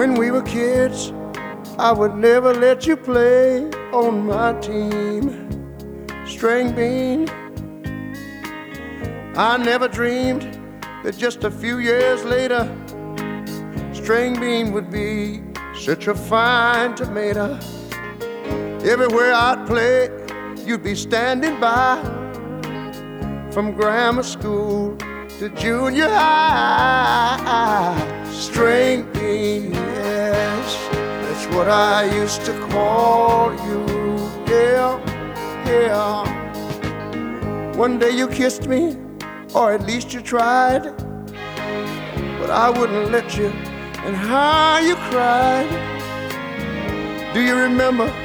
When we were kids, I would never let you play on my team. String bean, I never dreamed that just a few years later, string bean would be such a fine tomato. Everywhere I'd play, you'd be standing by. From grammar school to junior high, string bean, yes, that's what I used to call you. Yeah, yeah. One day you kissed me, or at least you tried, but I wouldn't let you, and how you cried. Do you remember